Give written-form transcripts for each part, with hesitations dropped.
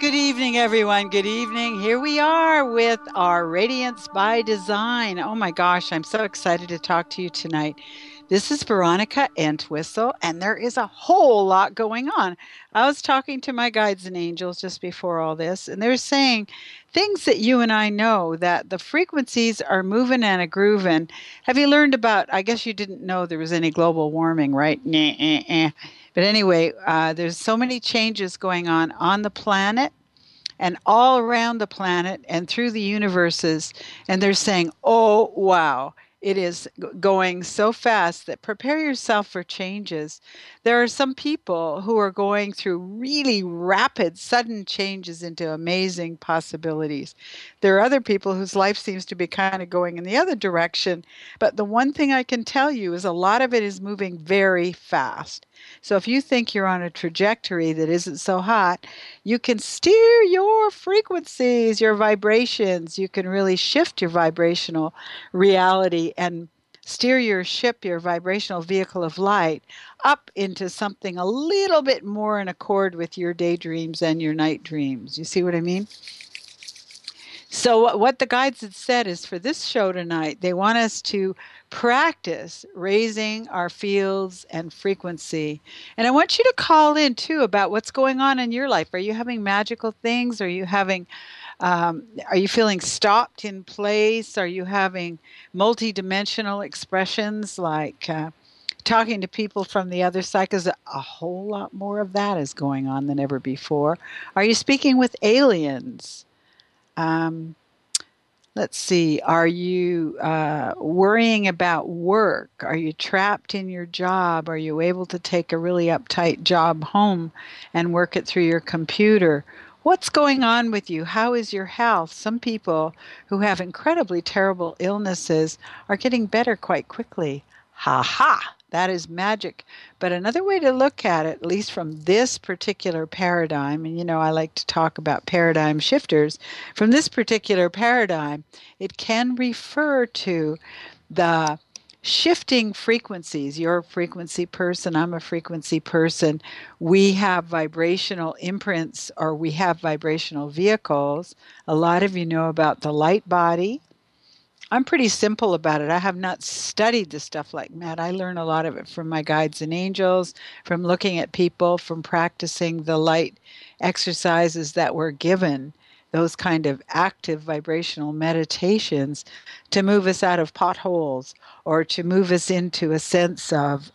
good evening, everyone. Good evening. Here we are with our Radiance by Design. Oh my gosh, I'm so excited to talk to you tonight. This is Veronica Entwistle, and there is a whole lot going on. I was talking to my guides and angels just before all this, and they're saying things that you and I know that the frequencies are moving and a grooving. Have you learned about? I guess you didn't know there was any global warming, right? Nah, but anyway, there's so many changes going on the planet and all around the planet and through the universes. And they're saying, oh, wow, it is going so fast that prepare yourself for changes. There are some people who are going through really rapid, sudden changes into amazing possibilities. There are other people whose life seems to be kind of going in the other direction. But the one thing I can tell you is a lot of it is moving very fast. So if you think you're on a trajectory that isn't so hot, you can steer your frequencies, your vibrations. You can really shift your vibrational reality and steer your ship, your vibrational vehicle of light, up into something a little bit more in accord with your daydreams and your night dreams. You see what I mean? So, what the guides had said is for this show tonight, they want us to practice raising our fields and frequency. And I want you to call in too about what's going on in your life. Are you having magical things? Are you feeling stopped in place? Are you having multidimensional expressions like talking to people from the other side? Because a whole lot more of that is going on than ever before. Are you speaking with aliens? Um, let's see. Are you worrying about work? Are you trapped in your job? Are you able to take a really uptight job home and work it through your computer? What's going on with you? How is your health? Some people who have incredibly terrible illnesses are getting better quite quickly. Ha ha! That is magic. But another way to look at it, at least from this particular paradigm, and you know, I like to talk about paradigm shifters, from this particular paradigm, it can refer to the shifting frequencies. You're a frequency person, I'm a frequency person. We have vibrational imprints or we have vibrational vehicles. A lot of you know about the light body. I'm pretty simple about it. I have not studied this stuff like Matt. I learn a lot of it from my guides and angels, from looking at people, from practicing the light exercises that were given, those kind of active vibrational meditations to move us out of potholes or to move us into a sense of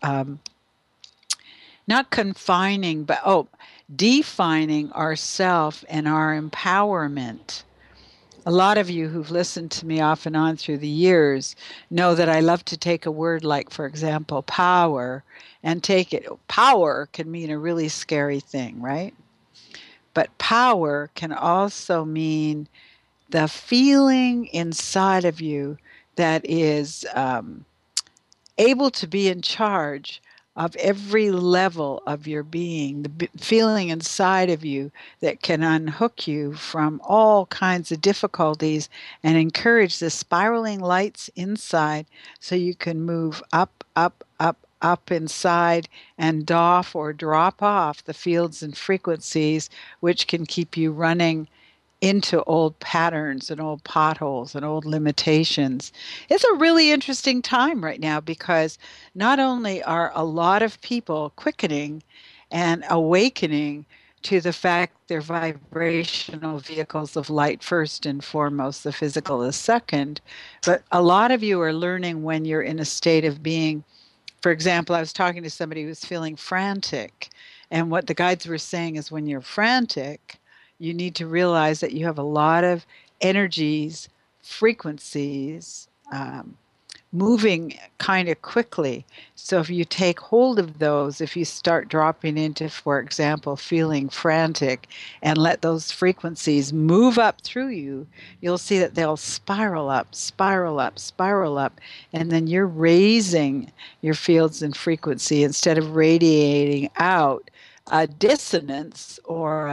not confining, but defining ourself and our empowerment. A lot of you who've listened to me off and on through the years know that I love to take a word like, for example, power, and take it. Power can mean a really scary thing, right? But power can also mean the feeling inside of you that is able to be in charge of every level of your being, the feeling inside of you that can unhook you from all kinds of difficulties and encourage the spiraling lights inside so you can move up, up, up, up inside and doff or drop off the fields and frequencies which can keep you running into old patterns and old potholes and old limitations. It's a really interesting time right now because not only are a lot of people quickening and awakening to the fact they're vibrational vehicles of light first and foremost, the physical is second, but a lot of you are learning when you're in a state of being. For example, I was talking to somebody who was feeling frantic, and what the guides were saying is when you're frantic, you need to realize that you have a lot of energies, frequencies, moving kind of quickly. So if you take hold of those, if you start dropping into, for example, feeling frantic and let those frequencies move up through you, you'll see that they'll spiral up, spiral up, spiral up. And then you're raising your fields and frequency instead of radiating out a dissonance or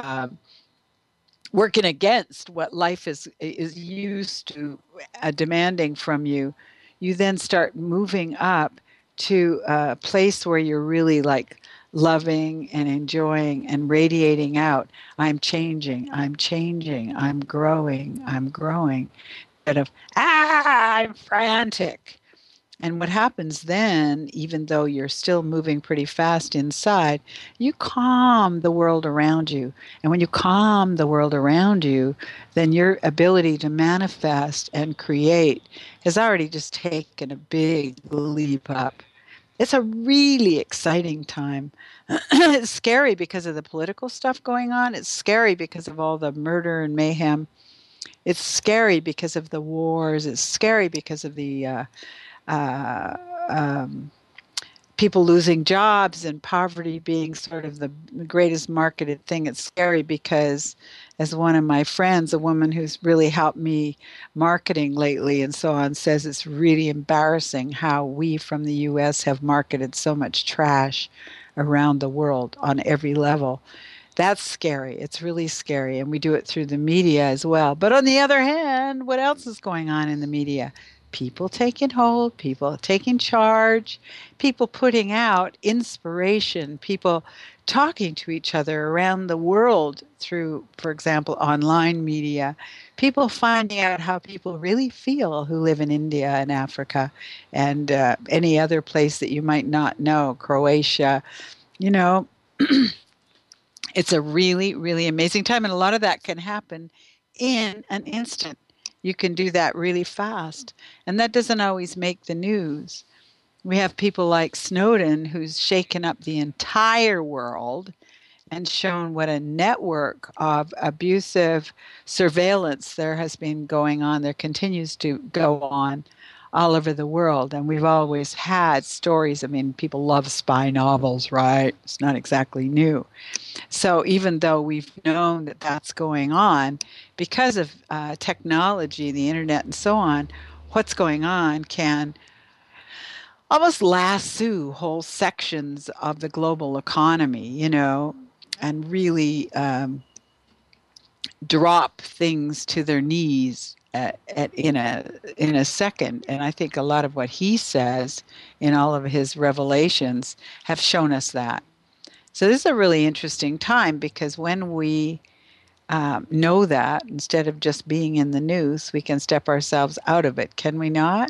working against what life is used to demanding from you. You then start moving up to a place where you're really like loving and enjoying and radiating out, I'm changing, I'm changing, I'm growing, I'm growing, instead of, I'm frantic. And what happens then, even though you're still moving pretty fast inside, you calm the world around you. And when you calm the world around you, then your ability to manifest and create has already just taken a big leap up. It's a really exciting time. It's scary because of the political stuff going on. It's scary because of all the murder and mayhem. It's scary because of the wars. It's scary because of the uh, um, people losing jobs and poverty being sort of the greatest marketed thing. It's scary because, as one of my friends, a woman who's really helped me marketing lately and so on, says it's really embarrassing how we from the US have marketed so much trash around the world on every level. That's scary. It's really scary. And we do it through the media as well. But on the other hand, what else is going on in the media? People taking hold, people taking charge, people putting out inspiration, people talking to each other around the world through, for example, online media, people finding out how people really feel who live in India and Africa and any other place that you might not know, Croatia, you know. It's a really, really amazing time. And a lot of that can happen in an instant. You can do that really fast. And that doesn't always make the news. We have people like Snowden, who's shaken up the entire world and shown what a network of abusive surveillance there has been going on. There continues to go on all over the world. And we've always had stories. I mean, people love spy novels, right? It's not exactly new. So even though we've known that that's going on, because of technology, the internet, and so on, what's going on can almost lasso whole sections of the global economy, and really drop things to their knees in a second. And I think a lot of what he says in all of his revelations have shown us that. So this is a really interesting time because when we know that, instead of just being in the news, we can step ourselves out of it. Can we not?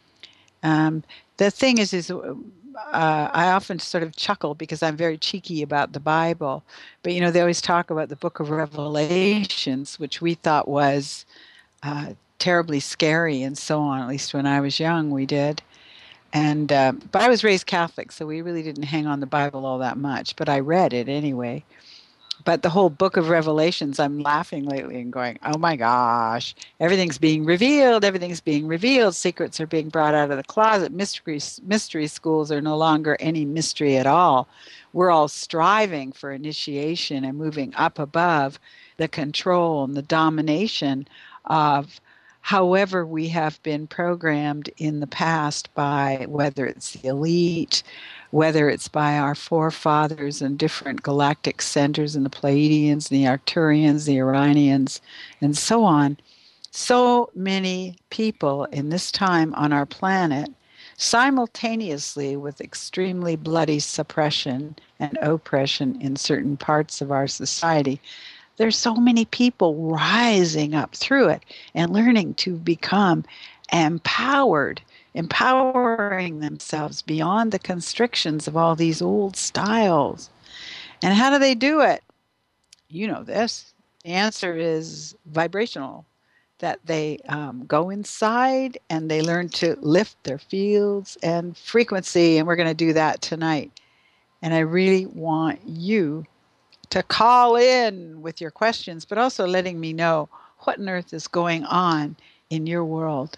The thing is I often sort of chuckle because I'm very cheeky about the Bible. But, they always talk about the book of Revelations, which we thought was terribly scary and so on. At least when I was young, we did. And but I was raised Catholic, so we really didn't hang on the Bible all that much. But I read it anyway. But the whole book of Revelations, I'm laughing lately and going, oh my gosh, everything's being revealed. Everything's being revealed. Secrets are being brought out of the closet. Mystery schools are no longer any mystery at all. We're all striving for initiation and moving up above the control and the domination of however we have been programmed in the past by whether it's the elite, whether it's by our forefathers and different galactic centers and the Pleiadians, the Arcturians, the Orionians, and so on. So many people in this time on our planet, simultaneously with extremely bloody suppression and oppression in certain parts of our society, there's so many people rising up through it and learning to become empowered, empowering themselves beyond the constrictions of all these old styles. And how do they do it? You know this. The answer is vibrational, that they go inside and they learn to lift their fields and frequency. And we're going to do that tonight. And I really want you to call in with your questions, but also letting me know what on earth is going on in your world.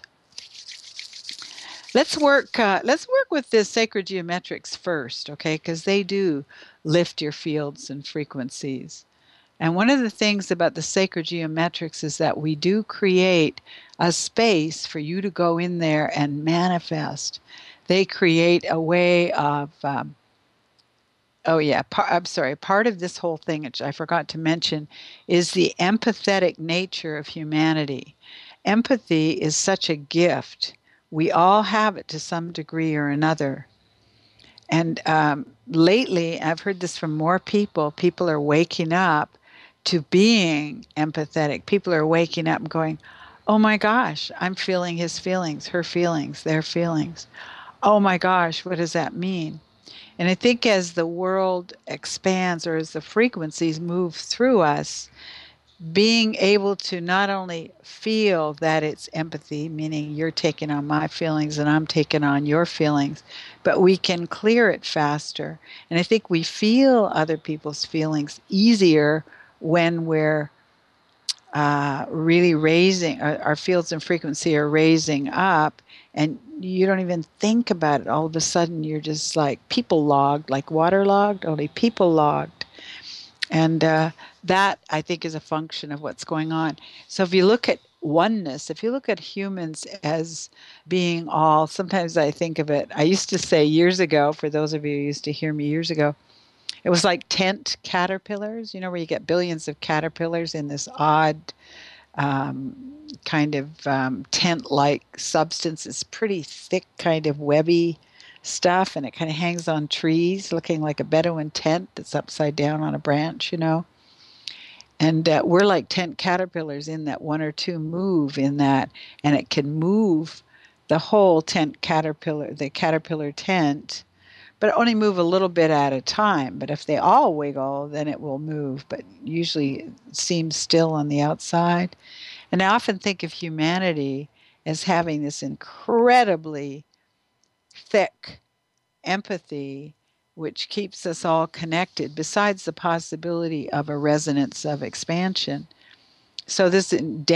Let's work with this sacred geometrics first, okay? Because they do lift your fields and frequencies. And one of the things about the sacred geometrics is that we do create a space for you to go in there and manifest. They create a way of part of this whole thing, which I forgot to mention, is the empathetic nature of humanity. Empathy is such a gift. We all have it to some degree or another. And lately, I've heard this from more people. People are waking up to being empathetic. People are waking up and going, oh my gosh, I'm feeling his feelings, her feelings, their feelings. Oh my gosh, what does that mean? And I think as the world expands or as the frequencies move through us, being able to not only feel that it's empathy, meaning you're taking on my feelings and I'm taking on your feelings, but we can clear it faster. And I think we feel other people's feelings easier when we're really raising, our fields and frequency are raising up, and you don't even think about it. All of a sudden, you're just like people logged, like water logged, only people logged. And that, I think, is a function of what's going on. So if you look at oneness, if you look at humans as being all, sometimes I think of it, I used to say years ago, for those of you who used to hear me years ago, it was like tent caterpillars, where you get billions of caterpillars in this odd um, kind of tent like substance. It's pretty thick, kind of webby stuff, and it kind of hangs on trees, looking like a Bedouin tent that's upside down on a branch. And we're like tent caterpillars in that one or two move in that, and it can move the whole tent caterpillar, the caterpillar tent, but only move a little bit at a time. But if they all wiggle, then it will move, but usually it seems still on the outside. And I often think of humanity as having this incredibly thick empathy, which keeps us all connected, besides the possibility of a resonance of expansion. So, this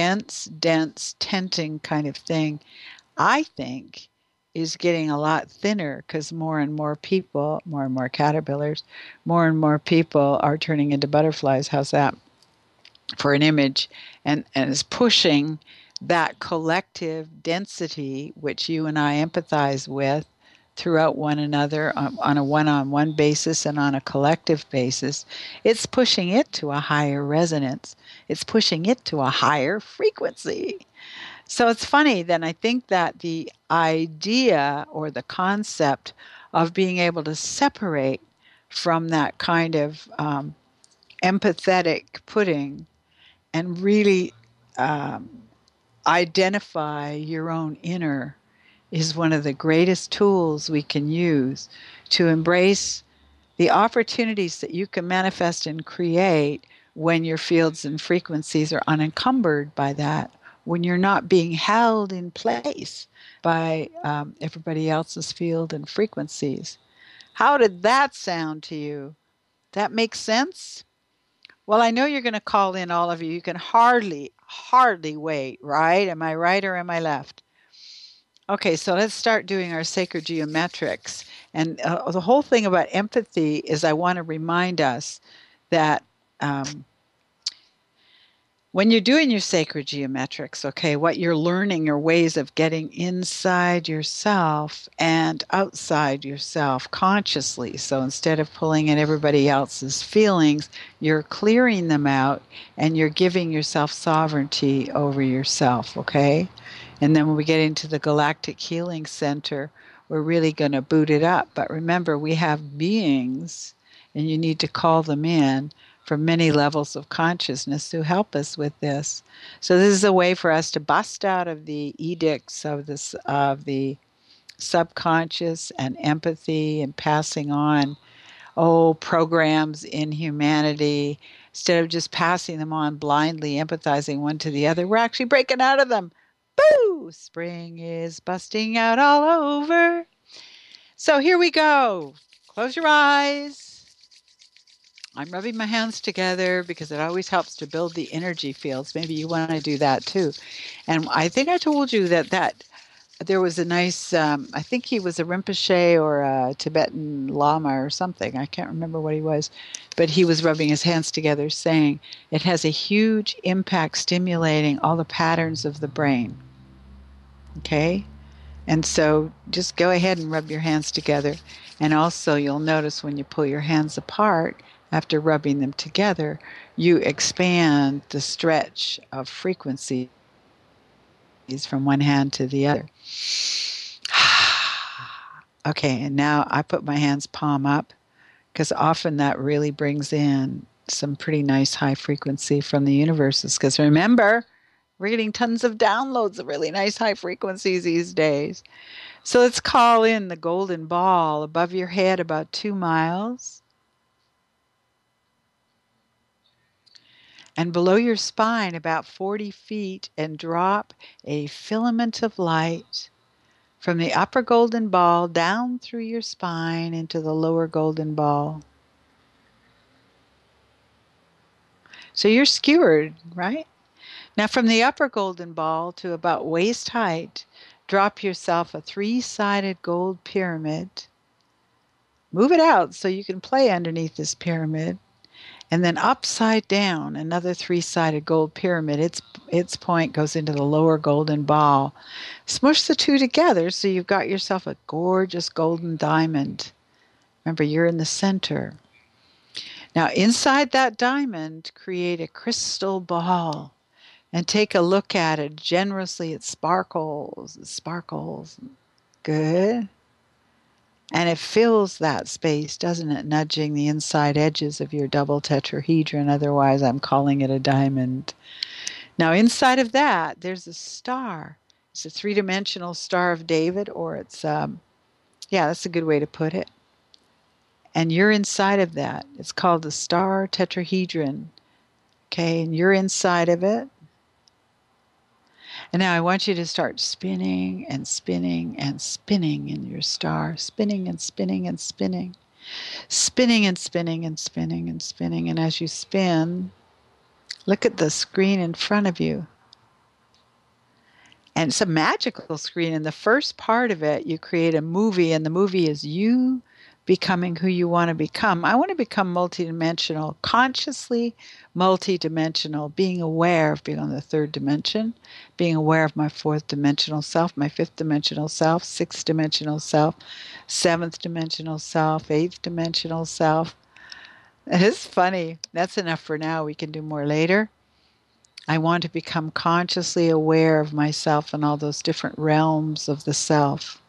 dense tenting kind of thing, I think, is getting a lot thinner because more and more people, more and more caterpillars, more and more people are turning into butterflies. How's that for an image? And is pushing that collective density, which you and I empathize with throughout one another on a one-on-one basis and on a collective basis. It's pushing it to a higher resonance. It's pushing it to a higher frequency. So it's funny then I think that the idea or the concept of being able to separate from that kind of empathetic pudding and really um, identify your own inner is one of the greatest tools we can use to embrace the opportunities that you can manifest and create when your fields and frequencies are unencumbered by that, when you're not being held in place by everybody else's field and frequencies. How did that sound to you? That makes sense? Well, I know you're going to call in, all of you. You can hardly wait, right? Am I right or am I left? Okay, so let's start doing our sacred geometrics. And the whole thing about empathy is I want to remind us that um, when you're doing your sacred geometrics, okay, what you're learning are ways of getting inside yourself and outside yourself consciously. So instead of pulling in everybody else's feelings, you're clearing them out and you're giving yourself sovereignty over yourself, okay? And then when we get into the Galactic Healing Center, we're really going to boot it up. But remember, we have beings, and you need to call them in from many levels of consciousness to help us with this. So this is a way for us to bust out of the edicts of the subconscious and empathy and passing on programs in humanity. Instead of just passing them on blindly, empathizing one to the other, we're actually breaking out of them. Boo! Spring is busting out all over. So here we go. Close your eyes. I'm rubbing my hands together because it always helps to build the energy fields. Maybe you want to do that too. And I think I told you that there was a nice, I think he was a Rinpoche or a Tibetan Lama or something. I can't remember what he was. But he was rubbing his hands together saying it has a huge impact stimulating all the patterns of the brain. Okay? And so just go ahead and rub your hands together. And also you'll notice when you pull your hands apart, after rubbing them together, you expand the stretch of frequencies from one hand to the other. Okay, and now I put my hands palm up because often that really brings in some pretty nice high frequency from the universes. Because remember, we're getting tons of downloads of really nice high frequencies these days. So let's call in the golden ball above your head about 2 miles. And below your spine about 40 feet, and drop a filament of light from the upper golden ball down through your spine into the lower golden ball. So you're skewered, right? Now from the upper golden ball to about waist height, drop yourself a 3-sided gold pyramid. Move it out so you can play underneath this pyramid. And then upside down, another 3-sided gold pyramid. Its point goes into the lower golden ball. Smush the two together so you've got yourself a gorgeous golden diamond. Remember, you're in the center. Now, inside that diamond, create a crystal ball and take a look at it generously. It sparkles, it sparkles. Good. And it fills that space, doesn't it? Nudging the inside edges of your double tetrahedron. Otherwise, I'm calling it a diamond. Now, inside of that, there's a star. It's a 3-dimensional Star of David, or it's, that's a good way to put it. And you're inside of that. It's called the star tetrahedron. Okay, and you're inside of it. And now I want you to start spinning and spinning and spinning in your star, spinning and spinning and spinning, spinning and spinning and spinning and spinning. And as you spin, look at the screen in front of you. And it's a magical screen. In the first part of it, you create a movie, and the movie is you becoming who you want to become. I want to become multidimensional, consciously multidimensional, being aware of being on the 3rd dimension, being aware of my 4th dimensional self, my 5th dimensional self, 6th dimensional self, 7th dimensional self, 8th dimensional self. It's funny. That's enough for now. We can do more later. I want to become consciously aware of myself and all those different realms of the self.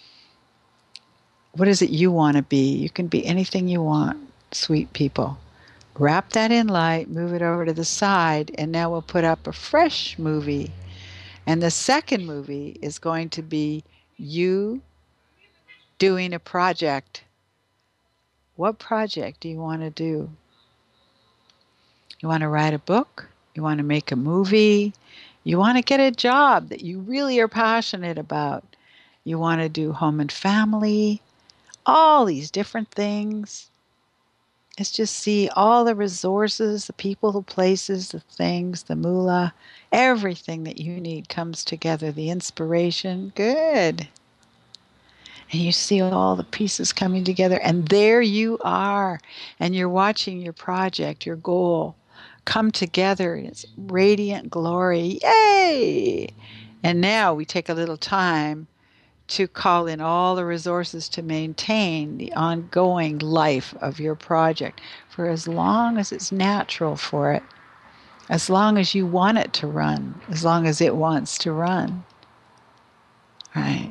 What is it you want to be? You can be anything you want, sweet people. Wrap that in light, move it over to the side, and now we'll put up a fresh movie. And the second movie is going to be you doing a project. What project do you want to do? You want to write a book? You want to make a movie? You want to get a job that you really are passionate about? You want to do home and family? All these different things. It's just see all the resources, the people, the places, the things, the moolah, everything that you need comes together, the inspiration. Good. And you see all the pieces coming together, and there you are. And you're watching your project, your goal, come together in its radiant glory. Yay! And now we take a little time to call in all the resources to maintain the ongoing life of your project for as long as it's natural for it, as long as you want it to run, as long as it wants to run. Right.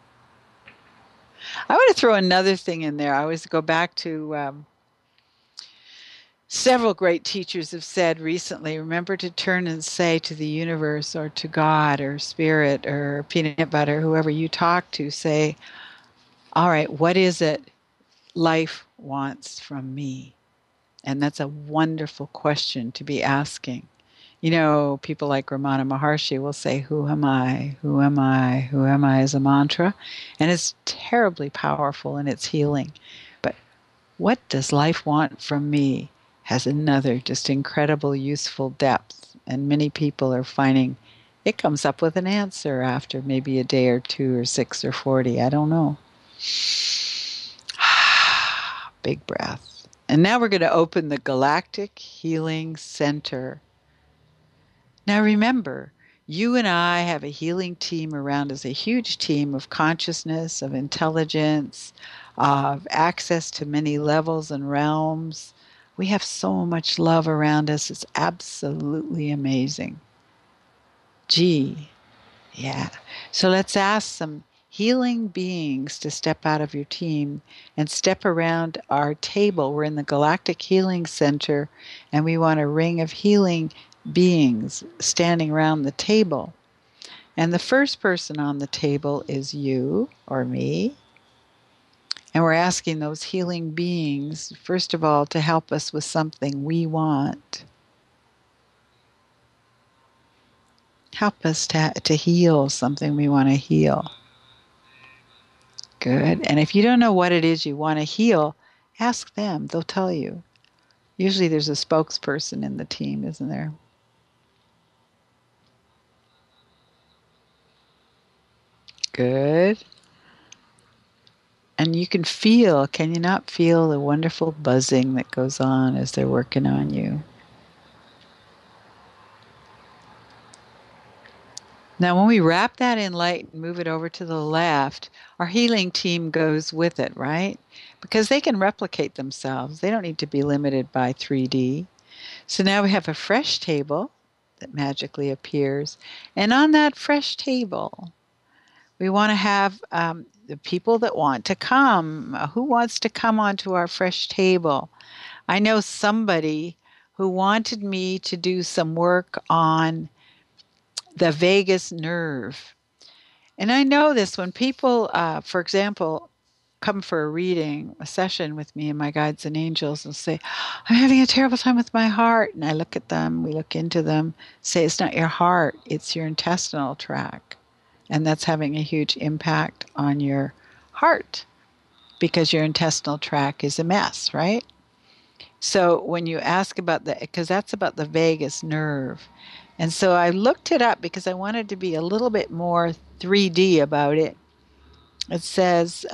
I want to throw another thing in there. I always go back to several great teachers have said recently, remember to turn and say to the universe or to God or spirit or peanut butter, whoever you talk to, say, all right, what is it life wants from me? And that's a wonderful question to be asking. You know, people like Ramana Maharshi will say, who am I? Who am I? Who am I as a mantra. And it's terribly powerful in its healing. But what does life want from me has another just incredible useful depth. And many people are finding it comes up with an answer after maybe a day or 2 or 6 or 40. I don't know. Big breath. And now we're going to open the Galactic Healing Center. Now remember, you and I have a healing team around us, a huge team of consciousness, of intelligence, of access to many levels and realms. We have so much love around us. It's absolutely amazing. Gee, yeah. So let's ask some healing beings to step out of your team and step around our table. We're in the Galactic Healing Center, and we want a ring of healing beings standing around the table. And the first person on the table is you or me. And we're asking those healing beings, first of all, to help us with something we want. Help us to heal something we want to heal. Good. And if you don't know what it is you want to heal, ask them. They'll tell you. Usually there's a spokesperson in the team, isn't there? Good. And you can you not feel the wonderful buzzing that goes on as they're working on you? Now, when we wrap that in light and move it over to the left, our healing team goes with it, right? Because they can replicate themselves. They don't need to be limited by 3D. So now we have a fresh table that magically appears. And on that fresh table, we want to have the people that want to come. Who wants to come onto our fresh table? I know somebody who wanted me to do some work on the vagus nerve. And I know this when people, for example, come for a reading, a session with me and my guides and angels and say, I'm having a terrible time with my heart. And I look at them, we look into them, say, it's not your heart, it's your intestinal tract. And that's having a huge impact on your heart because your intestinal tract is a mess, right? So when you ask about because that's about the vagus nerve. And so I looked it up because I wanted to be a little bit more 3D about it. It says,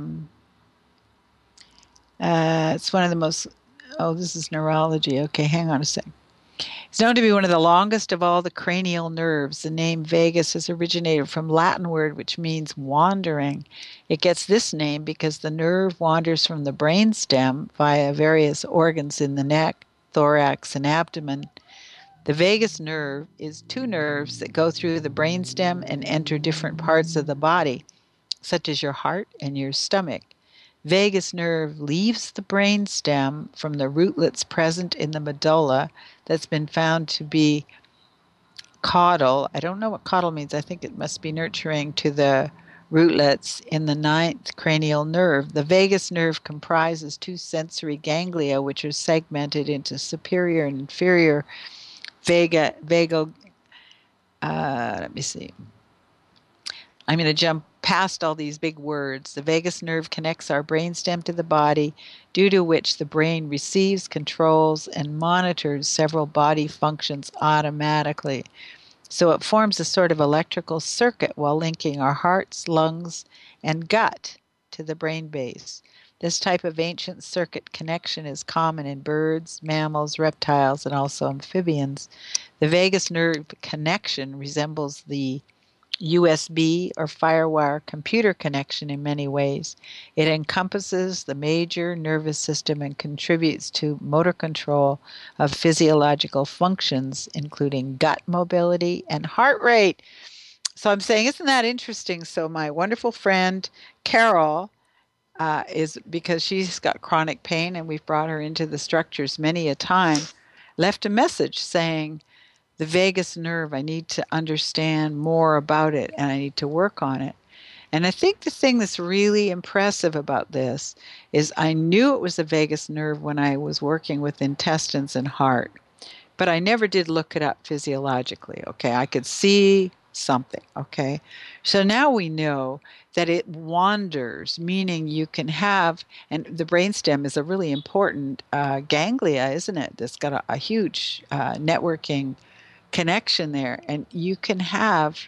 it's one of the most, oh, this is neurology. Okay, hang on a sec. It's known to be one of the longest of all the cranial nerves. The name vagus has originated from Latin word which means wandering. It gets this name because the nerve wanders from the brainstem via various organs in the neck, thorax, and abdomen. The vagus nerve is two nerves that go through the brainstem and enter different parts of the body, such as your heart and your stomach. Vagus nerve leaves the brainstem from the rootlets present in the medulla that's been found to be caudal. I don't know what caudal means. I think it must be nurturing to the rootlets in the ninth cranial nerve. The vagus nerve comprises two sensory ganglia, which are segmented into superior and inferior vagal. Let me see. I'm going to jump past all these big words. The vagus nerve connects our brainstem to the body, due to which the brain receives, controls, and monitors several body functions automatically. So it forms a sort of electrical circuit while linking our hearts, lungs, and gut to the brain base. This type of ancient circuit connection is common in birds, mammals, reptiles, and also amphibians. The vagus nerve connection resembles the USB or FireWire computer connection in many ways. It encompasses the major nervous system and contributes to motor control of physiological functions, including gut mobility and heart rate. So I'm saying, isn't that interesting? So my wonderful friend Carol is, because she's got chronic pain and we've brought her into the structures many a time, left a message saying, the vagus nerve, I need to understand more about it and I need to work on it. And I think the thing that's really impressive about this is I knew it was the vagus nerve when I was working with intestines and heart, but I never did look it up physiologically. Okay, I could see something. Okay, so now we know that it wanders, meaning you can have, and the brainstem is a really important ganglia, isn't it? That's got a huge networking connection there, and you can have,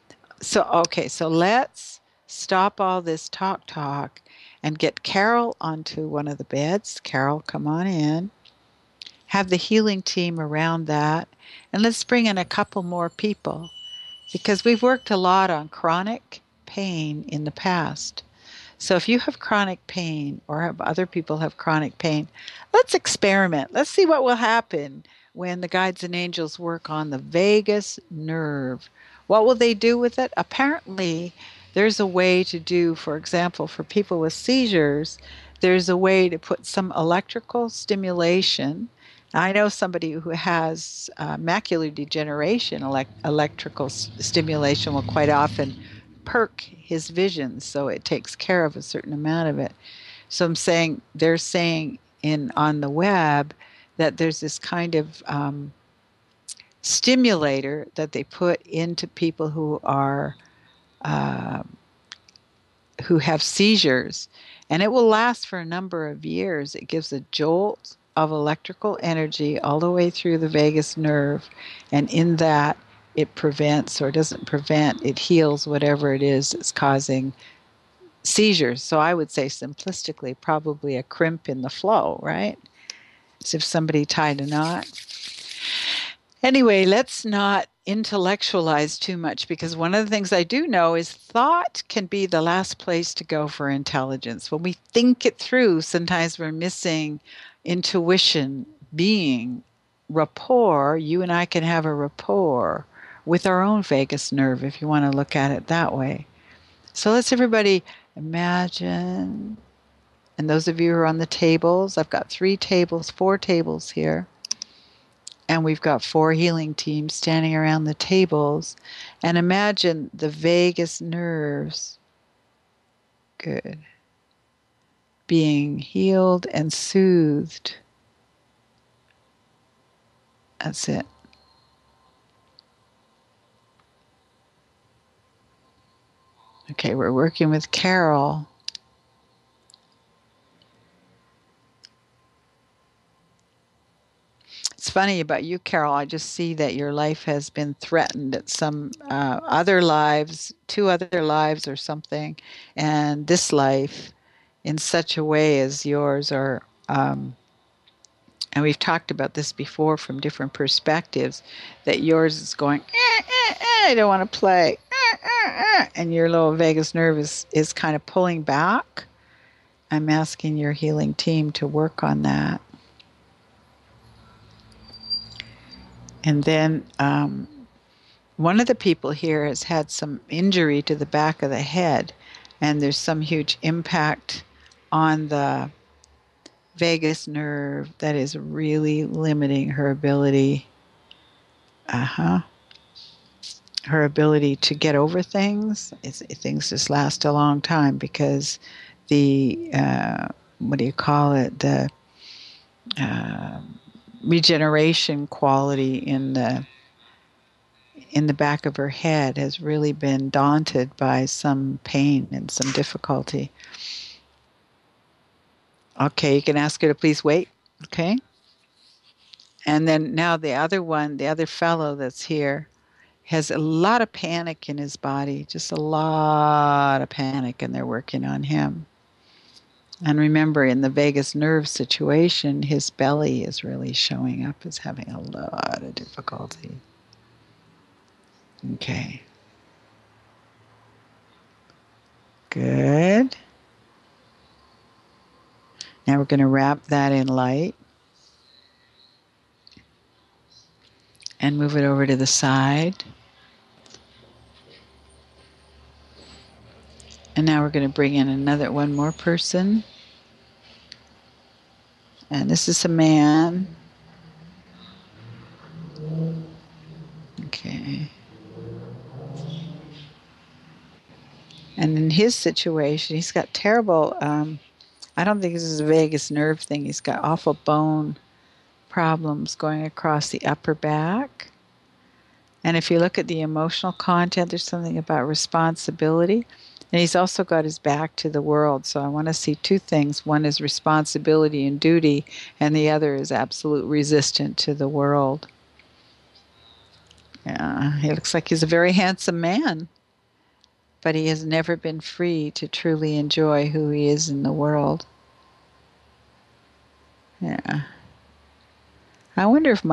so let's stop all this talk and get Carol onto one of the beds. Carol, come on in. Have the healing team around that, and let's bring in a couple more people because we've worked a lot on chronic pain in the past. So if you have chronic pain or have other people have chronic pain, let's experiment. Let's see what will happen when the guides and angels work on the vagus nerve. What will they do with it? Apparently, there's a way to do, for example, for people with seizures, there's a way to put some electrical stimulation. I know somebody who has macular degeneration. Electrical stimulation will quite often perk his vision, so it takes care of a certain amount of it. So I'm saying they're saying in on the web that there's this kind of stimulator that they put into people uh, who have seizures, and it will last for a number of years. It gives a jolt of electrical energy all the way through the vagus nerve, and in that it prevents, or doesn't prevent, it heals whatever it is that's causing seizures. So I would say simplistically, probably a crimp in the flow, right? As if somebody tied a knot. Anyway, let's not intellectualize too much, because one of the things I do know is thought can be the last place to go for intelligence. When we think it through, sometimes we're missing intuition, being, rapport. You and I can have a rapport with our own vagus nerve, if you want to look at it that way. So let's everybody imagine, and those of you who are on the tables, I've got 4 tables here. And we've got 4 healing teams standing around the tables. And imagine the vagus nerves, good, being healed and soothed. That's it. Okay, we're working with Carol. It's funny about you, Carol. I just see that your life has been threatened at some other lives, 2 other lives or something, and this life in such a way as yours are. And we've talked about this before from different perspectives, that yours is going, I don't want to play, and your little vagus nerve is kind of pulling back. I'm asking your healing team to work on that. And then one of the people here has had some injury to the back of the head, and there's some huge impact on the vagus nerve that is really limiting her ability. Her ability to get over things. Things just last a long time because the what do you call it? The regeneration quality in the back of her head has really been daunted by some pain and some difficulty. Okay, you can ask her to please wait. Okay. And then now the other fellow that's here, has a lot of panic in his body, just a lot of panic, and they're working on him. And remember, in the vagus nerve situation, his belly is really showing up as having a lot of difficulty. Okay. Good. Now we're going to wrap that in light and move it over to the side. And now we're going to bring in one more person. And this is a man. Okay. And in his situation, he's got terrible, I don't think this is a vagus nerve thing. He's got awful bone problems going across the upper back. And if you look at the emotional content, there's something about responsibility. And he's also got his back to the world. So I want to see 2 things. One is responsibility and duty, and the other is absolute resistance to the world. Yeah, he looks like he's a very handsome man, but he has never been free to truly enjoy who he is in the world. Yeah. I wonder if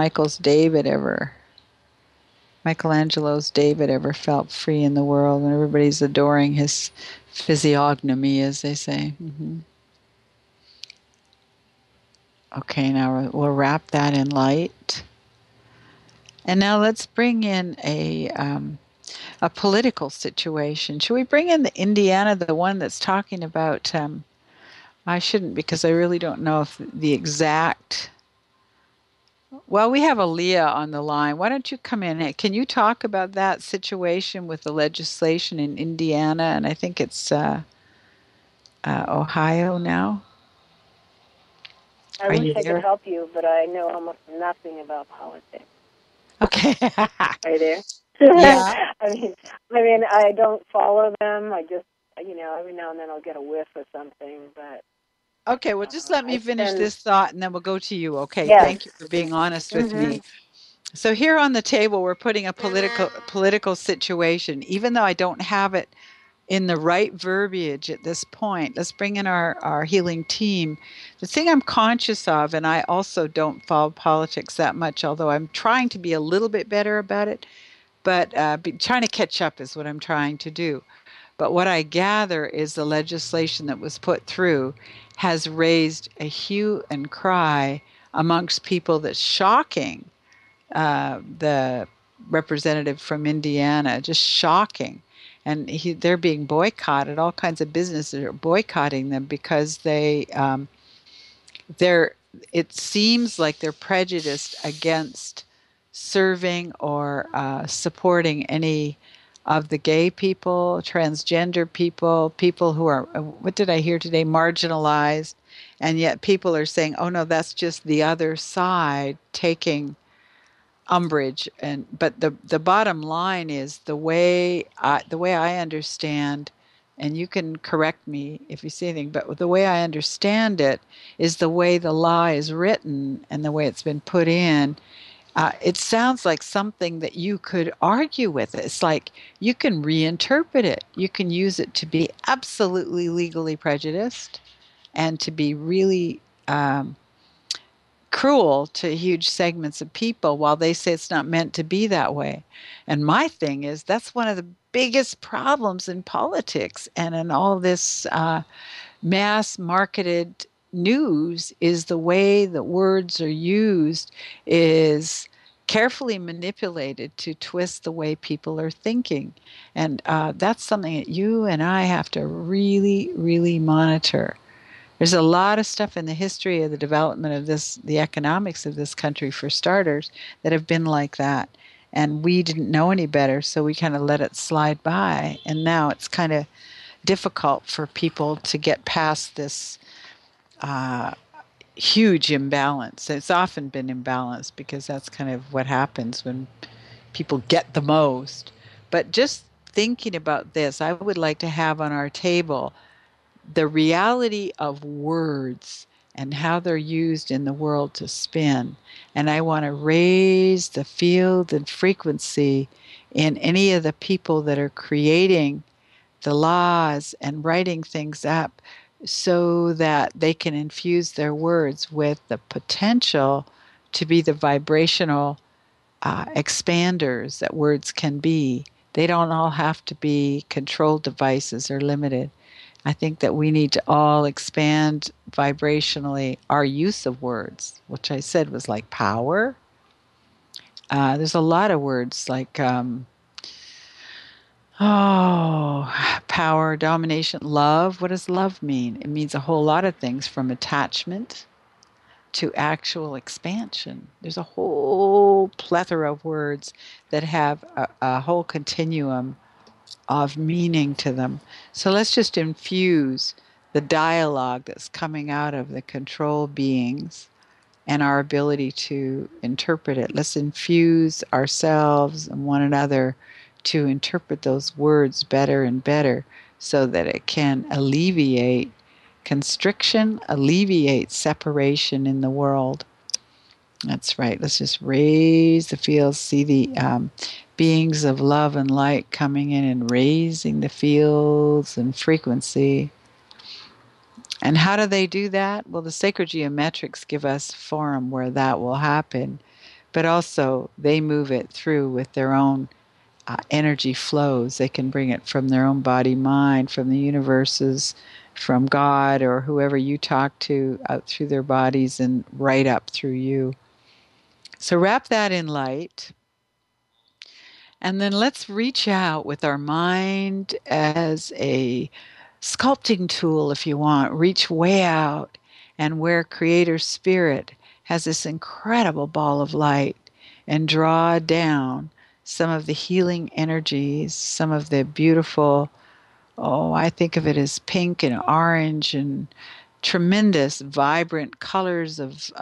Michelangelo's David ever felt free in the world, and everybody's adoring his physiognomy, as they say. Mm-hmm. Okay, now we'll wrap that in light. And now let's bring in a political situation. Should we bring in the Indiana, the one that's talking about? I shouldn't because I really don't know if the exact. Well, we have Aaliyah on the line. Why don't you come in? Can you talk about that situation with the legislation in Indiana? And I think it's Ohio now. I Are wish you I could there? help you, but I know almost nothing about politics. Okay. Are you there? Yeah. I don't follow them. I just, every now and then I'll get a whiff or something. But Okay, well, just let me I finish spend, this thought and then we'll go to you. Okay, yes. thank you for being honest with Hmm. me. So here on the table, we're putting a political situation, even though I don't have it in the right verbiage at this point. Let's bring in our healing team. The thing I'm conscious of, and I also don't follow politics that much, although I'm trying to be a little bit better about it, but trying to catch up is what I'm trying to do. But what I gather is the legislation that was put through has raised a hue and cry amongst people that's shocking. The representative from Indiana, just shocking. And they're being boycotted. All kinds of businesses are boycotting them because they're. It seems like they're prejudiced against serving or supporting any of the gay people, transgender people, people who are, what did I hear today, marginalized. And yet people are saying, oh no, that's just the other side taking umbrage. And but the bottom line is the way I understand, and you can correct me if you see anything, but the way I understand it is the way the law is written and the way it's been put in. It sounds like something that you could argue with. It's like you can reinterpret it. You can use it to be absolutely legally prejudiced and to be really cruel to huge segments of people while they say it's not meant to be that way. And my thing is that's one of the biggest problems in politics and in all this mass marketed news is the way that words are used is carefully manipulated to twist the way people are thinking. And that's something that you and I have to really, really monitor. There's a lot of stuff in the history of the development of the economics of this country, for starters, that have been like that. And we didn't know any better, so we kind of let it slide by. And now it's kind of difficult for people to get past this uh, huge imbalance. It's often been imbalanced because that's kind of what happens when people get the most. But just thinking about this, I would like to have on our table the reality of words and how they're used in the world to spin. And I want to raise the field and frequency in any of the people that are creating the laws and writing things up so that they can infuse their words with the potential to be the vibrational expanders that words can be. They don't all have to be control devices or limited. I think that we need to all expand vibrationally our use of words, which I said was like power. There's a lot of words like, power, domination, love. What does love mean? It means a whole lot of things from attachment to actual expansion. There's a whole plethora of words that have a whole continuum of meaning to them. So let's just infuse the dialogue that's coming out of the control beings and our ability to interpret it. Let's infuse ourselves and one another to interpret those words better and better so that it can alleviate constriction, alleviate separation in the world. That's right. Let's just raise the fields, see the beings of love and light coming in and raising the fields and frequency. And how do they do that? Well, the sacred geometrics give us forum where that will happen, but also they move it through with their own energy flows. They can bring it from their own body, mind, from the universes, from God or whoever you talk to out through their bodies and right up through you. So wrap that in light And then let's reach out with our mind as a sculpting tool, if you want. Reach way out, and where Creator Spirit has this incredible ball of light, and draw down some of the healing energies, some of the beautiful, oh, I think of it as pink and orange and tremendous, vibrant colors of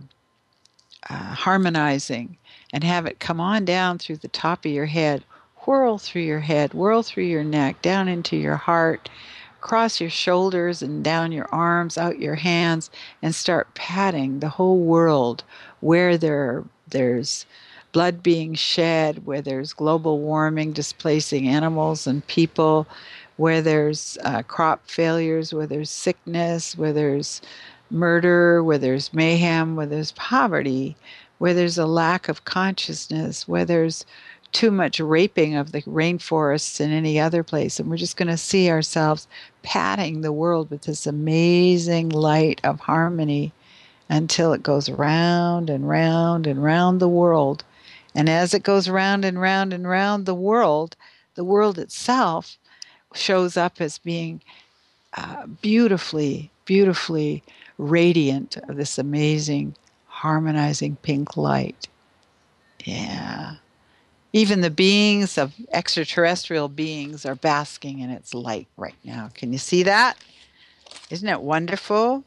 harmonizing, and have it come on down through the top of your head, whirl through your head, whirl through your neck, down into your heart, cross your shoulders and down your arms, out your hands, and start patting the whole world where there's blood being shed, where there's global warming displacing animals and people, where there's crop failures, where there's sickness, where there's murder, where there's mayhem, where there's poverty, where there's a lack of consciousness, where there's too much raping of the rainforests in any other place. And we're just going to see ourselves patting the world with this amazing light of harmony until it goes round and round and round the world. And as it goes round and round and round the world itself shows up as being beautifully, beautifully radiant of this amazing harmonizing pink light. Yeah. Even the beings of extraterrestrial beings are basking in its light right now. Can you see that? Isn't it wonderful?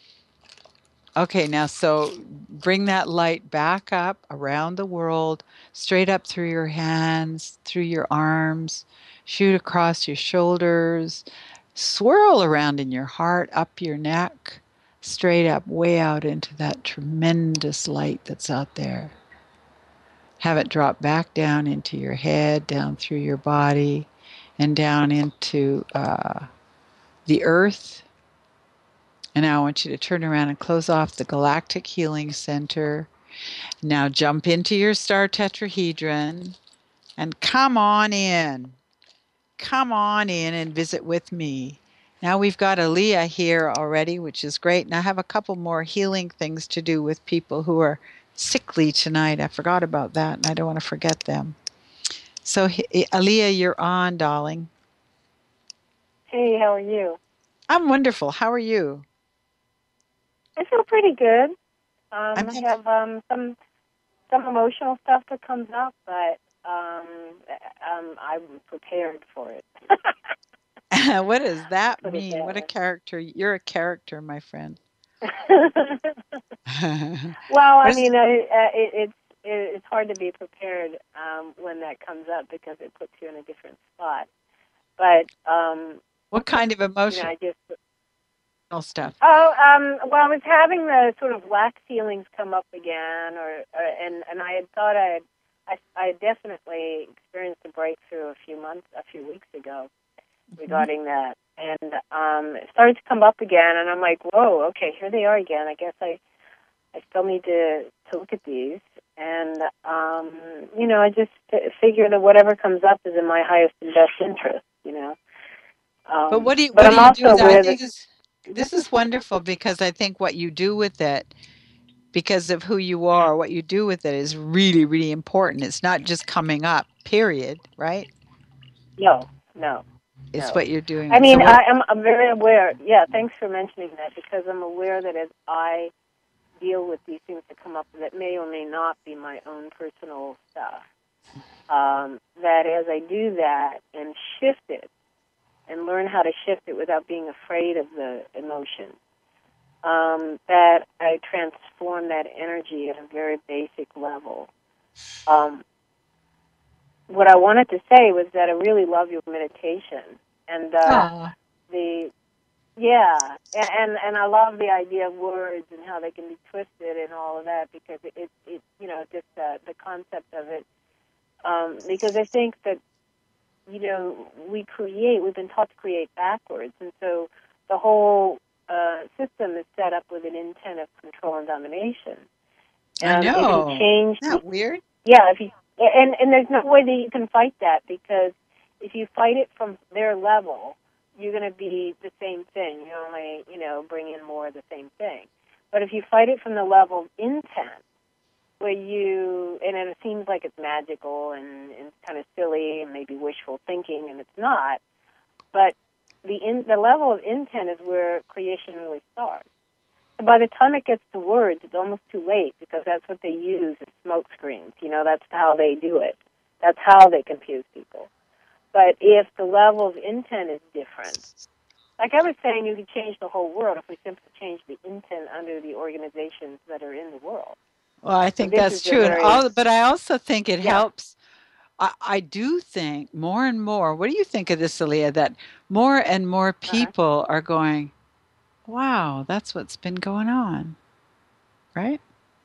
Okay, now so bring that light back up around the world, straight up through your hands, through your arms, shoot across your shoulders, swirl around in your heart, up your neck, straight up, way out into that tremendous light that's out there. Have it drop back down into your head, down through your body, and down into the earth. And now I want you to turn around and close off the Galactic Healing Center. Now jump into your star tetrahedron and come on in. Come on in and visit with me. Now we've got Aaliyah here already, which is great. And I have a couple more healing things to do with people who are sickly tonight. I forgot about that, and I don't want to forget them. So, Aaliyah, you're on, darling. Hey, how are you? I'm wonderful. How are you? I feel pretty good. I have some emotional stuff that comes up, but I'm prepared for it. What does that mean? What a character. You're a character, my friend. Well, I mean, it's hard to be prepared when that comes up because it puts you in a different spot. But what kind of emotion? I just stuff. well, I was having the sort of lack feelings come up again, and I had thought I had definitely experienced a breakthrough a few weeks ago regarding that, and it started to come up again, and I'm like, whoa, okay, here they are again. I guess I still need to look at these, and I just figure that whatever comes up is in my highest and best interest, But what do you do with that? This is wonderful because I think what you do with it, because of who you are, what you do with it is really, really important. It's not just coming up, period, right? No. It's what you're doing. I mean, I'm very aware. Yeah, thanks for mentioning that, because I'm aware that as I deal with these things that come up that may or may not be my own personal stuff, that as I do that and shift it and learn how to shift it without being afraid of the emotion, that I transform that energy at a very basic level. What I wanted to say was that I really love your meditation, and and I love the idea of words and how they can be twisted and all of that, because it just the concept of it, because I think that we've been taught to create backwards, and so the whole system is set up with an intent of control and domination. I know. If you change, isn't that weird? Yeah, and there's no way that you can fight that, because if you fight it from their level, you're going to be the same thing. You only, bring in more of the same thing. But if you fight it from the level of intent, where and it seems like it's magical and kind of silly and maybe wishful thinking, and it's not. But the level of intent is where creation really starts. So by the time it gets to words, it's almost too late, because that's what they use as smoke screens. That's how they do it. That's how they confuse people. But if the level of intent is different, like I was saying, you could change the whole world if we simply change the intent under the organizations that are in the world. Well, I So think this that's is a true. very, But I also think it yeah. helps. I do think more and more, what do you think of this, Aaliyah, that more and more Uh-huh. people are going, wow, that's what's been going on, right?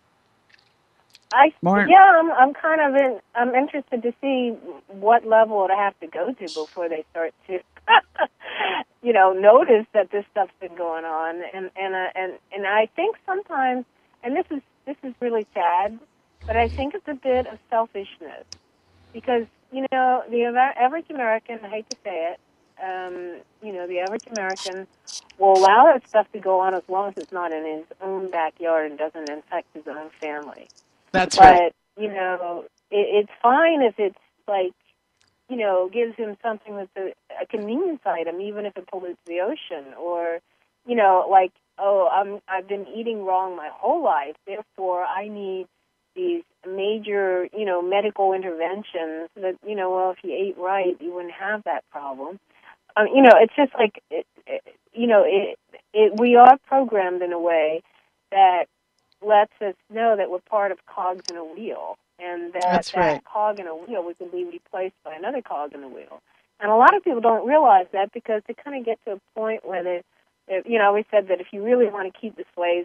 More. I'm kind of I'm interested to see what level it have to go to before they start to, notice that this stuff's been going on, and I think sometimes, and this is really sad, but I think it's a bit of selfishness, because the average American, I hate to say it, the average American will allow that stuff to go on as long as it's not in his own backyard and doesn't infect his own family. That's right. But, it's fine if it's like, gives him something that's a convenience item, even if it pollutes the ocean, or, like, I've been eating wrong my whole life, therefore I need these major, medical interventions that, well, if you ate right, you wouldn't have that problem. It's just like, we are programmed in a way that lets us know that we're part of cogs in a wheel, and That's that right. cog in a wheel we can be replaced by another cog in a wheel. And a lot of people don't realize that, because they kind of get to a point where we said that if you really want to keep the slaves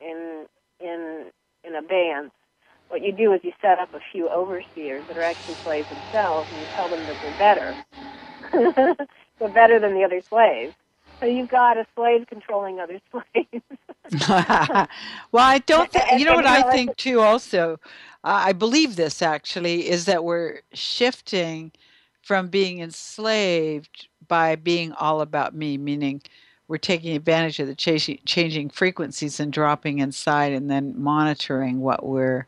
in abeyance, what you do is you set up a few overseers that are actually slaves themselves, and you tell them that they're better. They're better than the other slaves. So you've got a slave controlling other slaves. Well, I don't think, and, you know and what you I know, think too, also, I believe this actually, is that we're shifting from being enslaved by being all about me, meaning we're taking advantage of the changing frequencies and dropping inside and then monitoring what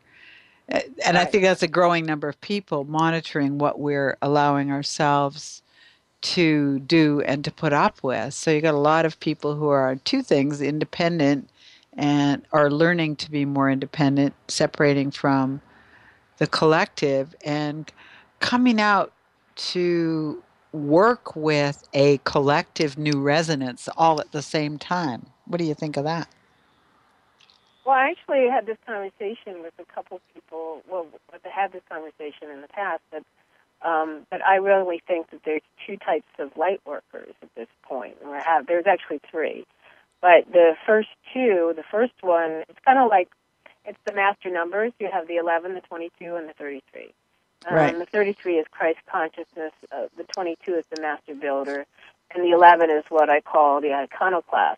and I right. think that's a growing number of people monitoring what we're allowing ourselves to do and to put up with. So you got a lot of people who are two things, independent, and are learning to be more independent, separating from the collective and coming out to work with a collective new resonance all at the same time. What do you think of that? Well, I actually had this conversation with a couple of people. Well, I had this conversation in the past, but I really think that there's two types of light workers at this point. There's actually three. But the first one, it's kind of like, it's the master numbers. You have the 11, the 22, and the 33. Right. The 33 is Christ consciousness. The 22 is the master builder. And the 11 is what I call the iconoclast.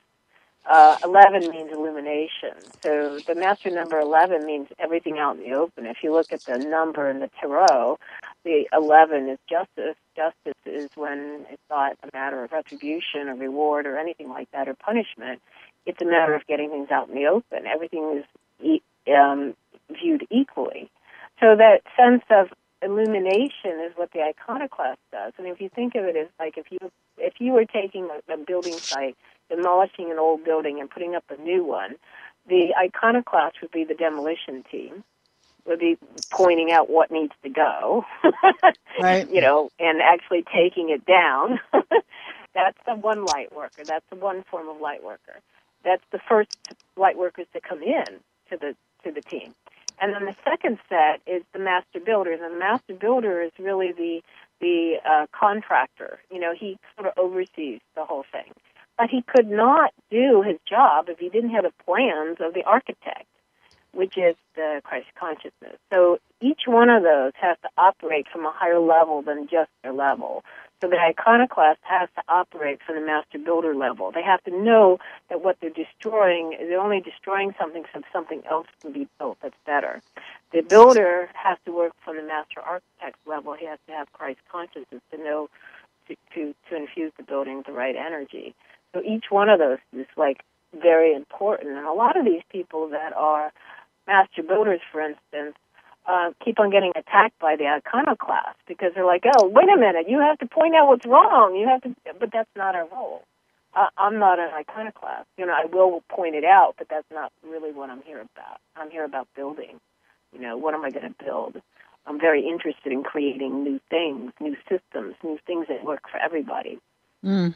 11 means illumination. So the master number 11 means everything out in the open. If you look at the number in the tarot, the 11 is justice. Justice is when it's not a matter of retribution or reward or anything like that, or punishment. It's a matter of getting things out in the open. Everything is viewed equally. So that sense of illumination is what the iconoclast does. And if you think of it as like if you were taking a building site, demolishing an old building and putting up a new one, the iconoclast would be the demolition team, would be pointing out what needs to go, Right. And actually taking it down. That's the one light worker. That's the one form of light worker. That's the first light workers to come in to the team. And then the second set is the master builders, and the master builder is really the contractor. He sort of oversees the whole thing. But he could not do his job if he didn't have the plans of the architect, which is the Christ consciousness. So each one of those has to operate from a higher level than just their level. So the iconoclast has to operate from the master builder level. They have to know that what they're destroying, they're only destroying something so something else can be built that's better. The builder has to work from the master architect level. He has to have Christ consciousness to know to infuse the building with the right energy. So each one of those is like very important. And a lot of these people that are master builders, for instance, keep on getting attacked by the iconoclasts because they're like, oh, wait a minute, you have to point out what's wrong. You have to, but that's not our role. I'm not an iconoclast. I will point it out, but that's not really what I'm here about. I'm here about building. What am I going to build? I'm very interested in creating new things, new systems, new things that work for everybody. Mm.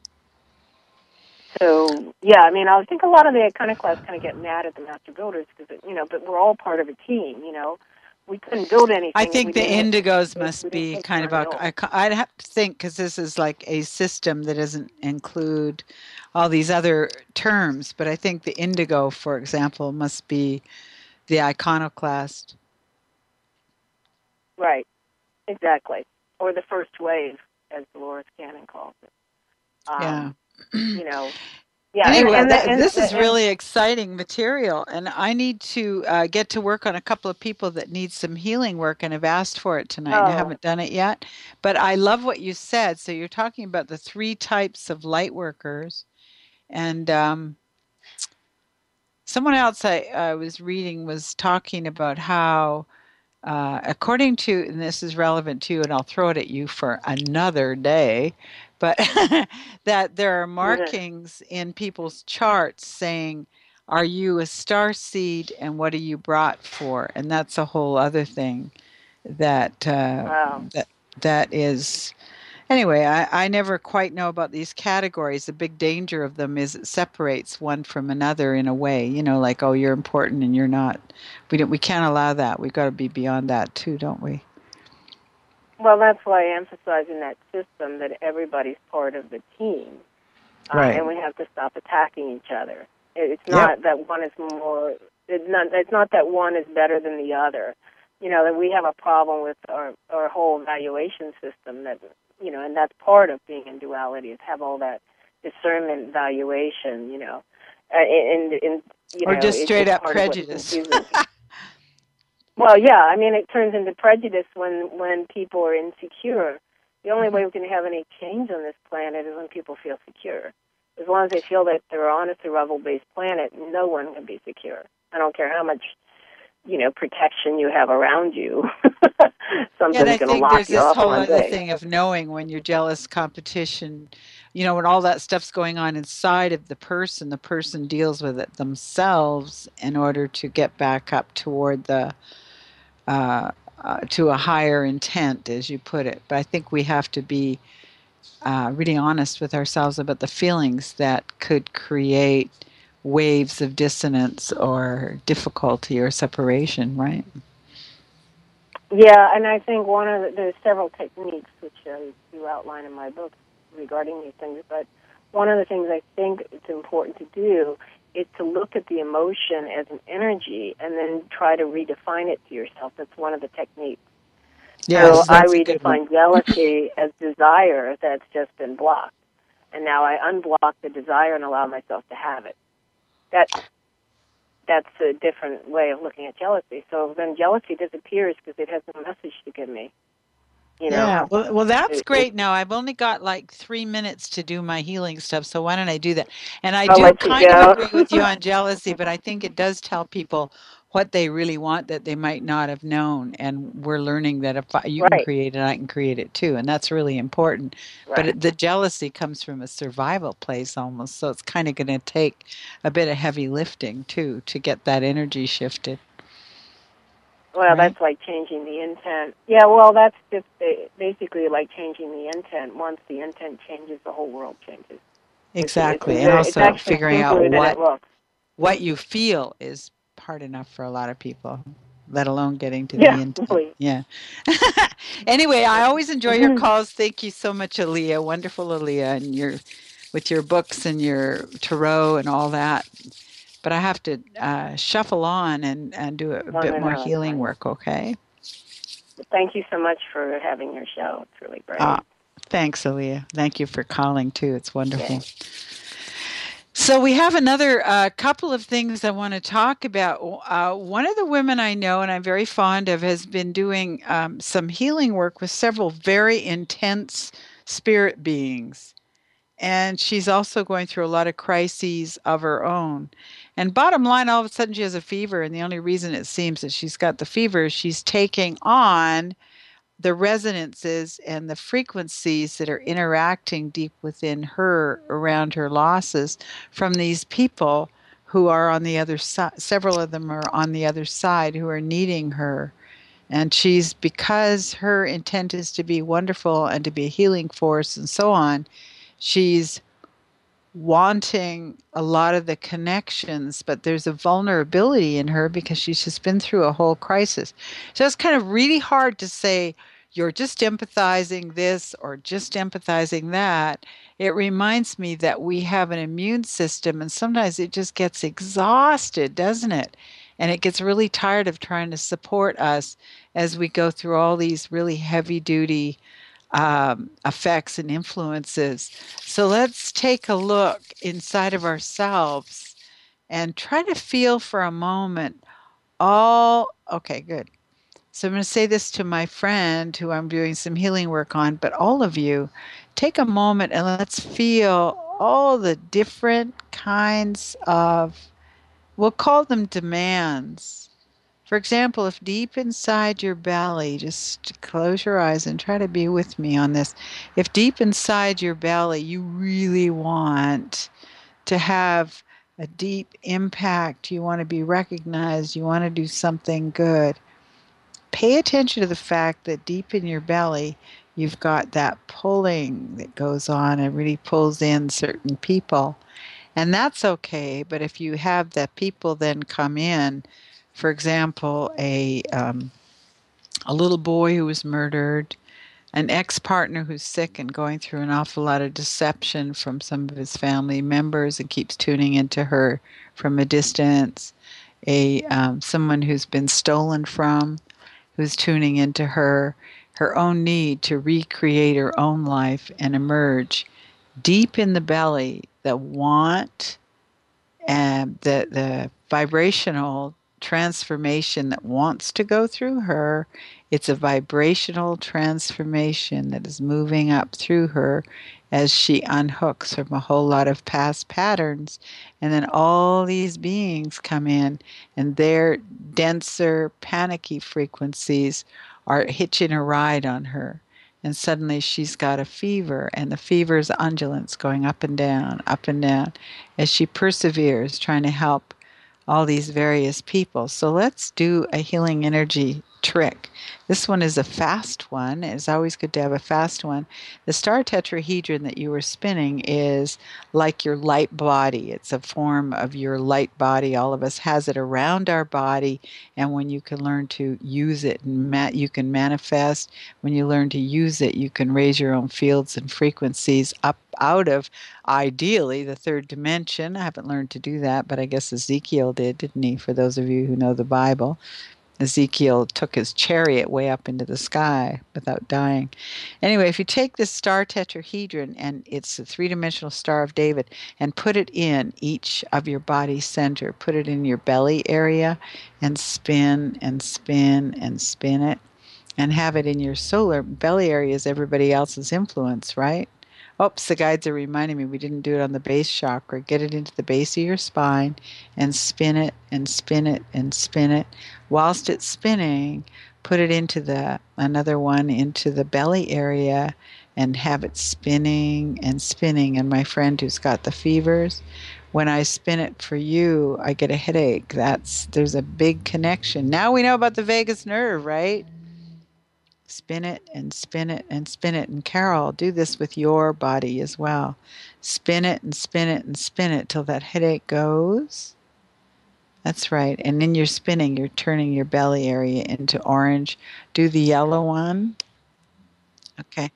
So, yeah, I think a lot of the iconoclasts kind of get mad at the master builders because, but we're all part of a team, We couldn't build anything. I think the indigos must be kind of I'd have to think, because this is like a system that doesn't include all these other terms, but I think the indigo, for example, must be the iconoclast. Right, exactly. Or the first wave, as Dolores Cannon calls it. Yeah. Yeah. Anyway, this is really exciting material, and I need to get to work on a couple of people that need some healing work and have asked for it tonight. And I haven't done it yet, but I love what you said. So you're talking about the 3 types of light workers, and someone else I was reading was talking about how, according to, and this is relevant to you, and I'll throw it at you for another day, but that there are markings in people's charts saying, are you a star seed and what are you brought for? And that's a whole other thing that that is. Anyway, I never quite know about these categories. The big danger of them is it separates one from another in a way, like, oh, you're important and you're not. We can't allow that. We've got to be beyond that too, don't we? Well, that's why I emphasize in that system that everybody's part of the team. Right. And we have to stop attacking each other. It's not that one is more, it's not that one is better than the other. That we have a problem with our whole evaluation system that, and that's part of being in duality, is have all that discernment valuation, or just straight up prejudice. Well, yeah, it turns into prejudice when people are insecure. The only way we can have any change on this planet is when people feel secure. As long as they feel that they're on a survival-based planet, no one can be secure. I don't care how much, protection you have around you. Something's going to lock you off one day. And I think there's this whole other thing of knowing when you're jealous, competition, when all that stuff's going on inside of the person deals with it themselves in order to get back up toward the to a higher intent, as you put it. But I think we have to be really honest with ourselves about the feelings that could create waves of dissonance or difficulty or separation, right? Yeah, and I think there's several techniques which I do outline in my book regarding these things, but one of the things I think it's important to do is to look at the emotion as an energy and then try to redefine it to yourself. That's one of the techniques. Yes, so I redefine jealousy as desire that's just been blocked. And now I unblock the desire and allow myself to have it. That's a different way of looking at jealousy. So then jealousy disappears because it has no message to give me. Yeah, well, that's great. Now, I've only got like 3 minutes to do my healing stuff, so why don't I do that? And I do kind of agree with you on jealousy, but I think it does tell people what they really want that they might not have known. And we're learning that if you can create it, I can create it too. And that's really important. Right. But the jealousy comes from a survival place almost. So it's kind of going to take a bit of heavy lifting too to get that energy shifted. Well, that's like changing the intent. Yeah, well, that's just basically like changing the intent. Once the intent changes, the whole world changes. Exactly. And also figuring out what you feel is hard enough for a lot of people, let alone getting to the intent. Really. Yeah. Anyway, I always enjoy your calls. Thank you so much, Aaliyah. Wonderful, Aaliyah, and with your books and your tarot and all that. But I have to shuffle on and do a bit more healing work, okay? Thank you so much for having your show. It's really great. Thanks, Aaliyah. Thank you for calling, too. It's wonderful. Okay. So we have another couple of things I want to talk about. One of the women I know and I'm very fond of has been doing some healing work with several very intense spirit beings. And she's also going through a lot of crises of her own. And bottom line, all of a sudden she has a fever. And the only reason it seems that she's got the fever is she's taking on the resonances and the frequencies that are interacting deep within her around her losses from these people who are on the other side. Several of them are on the other side who are needing her. And she's, because her intent is to be wonderful and to be a healing force and so on, she's wanting a lot of the connections, but there's a vulnerability in her because she's just been through a whole crisis. So it's kind of really hard to say you're just empathizing this or just empathizing that. It reminds me that we have an immune system and sometimes it just gets exhausted, doesn't it? And it gets really tired of trying to support us as we go through all these really heavy duty effects and influences. So let's take a look inside of ourselves and try to feel for a moment all. Okay, good. So I'm going to say this to my friend who I'm doing some healing work on, but all of you, take a moment and let's feel all the different kinds of, we'll call them demands. For example, if deep inside your belly, just close your eyes and try to be with me on this. If deep inside your belly you really want to have a deep impact, you want to be recognized, you want to do something good, pay attention to the fact that deep in your belly you've got that pulling that goes on and really pulls in certain people. And that's okay, but if you have that people then come in, for example, a little boy who was murdered, an ex-partner who's sick and going through an awful lot of deception from some of his family members and keeps tuning into her from a distance, a someone who's been stolen from, who's tuning into her own need to recreate her own life and emerge deep in the belly, the want and the vibrational transformation that wants to go through her. It's a vibrational transformation that is moving up through her as she unhooks from a whole lot of past patterns. And then all these beings come in, and their denser, panicky frequencies are hitching a ride on her. And suddenly she's got a fever, and the fever's undulance going up and down, as she perseveres trying to help all these various people. So let's do a healing energy trick. This one is a fast one. It's always good to have a fast one. The star tetrahedron that you were spinning is like your light body. It's a form of your light body. All of us has it around our body, and when you can learn to use it, you can manifest. When you learn to use it, you can raise your own fields and frequencies up out of, ideally, the third dimension. I haven't learned to do that, but I guess Ezekiel did, didn't he? For those of you who know the Bible, Ezekiel took his chariot way up into the sky without dying. Anyway, if you take this star tetrahedron, and it's a three-dimensional Star of David, and put it in each of your body center, put it in your belly area, and spin and spin and spin it, and have it in your solar belly area is everybody else's influence, right? Oops, the guides are reminding me we didn't do it on the base chakra. Get it into the base of your spine and spin it and spin it and spin it. Whilst it's spinning, put it into another one into the belly area and have it spinning and spinning. And my friend who's got the fevers, when I spin it for you, I get a headache. There's a big connection. Now we know about the vagus nerve, right? Spin it and spin it and spin it. And Carol, do this with your body as well. Spin it and spin it and spin it till that headache goes. That's right. And in your spinning, you're turning your belly area into orange. Do the yellow one. Okay.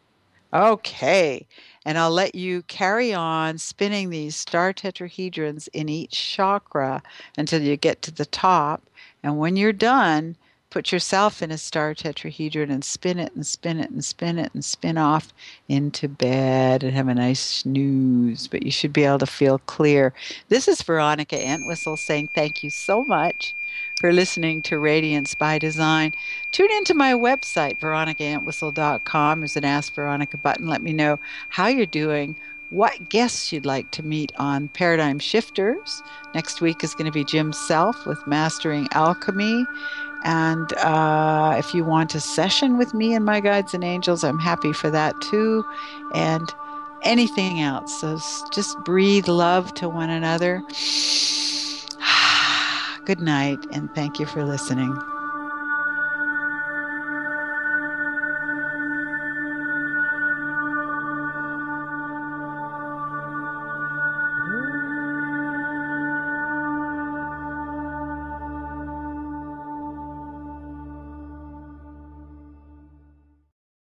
Okay. And I'll let you carry on spinning these star tetrahedrons in each chakra until you get to the top. And when you're done, put yourself in a star tetrahedron and spin it and spin it and spin it and spin off into bed and have a nice snooze. But you should be able to feel clear. This is Veronica Entwistle saying thank you so much for listening to Radiance by Design. Tune into my website, veronicaentwistle.com. There's an Ask Veronica button. Let me know how you're doing, what guests you'd like to meet on Paradigm Shifters. Next week is going to be Jim Self with Mastering Alchemy. And if you want a session with me and my guides and angels, I'm happy for that too. And anything else. So just breathe love to one another. Good night, and thank you for listening.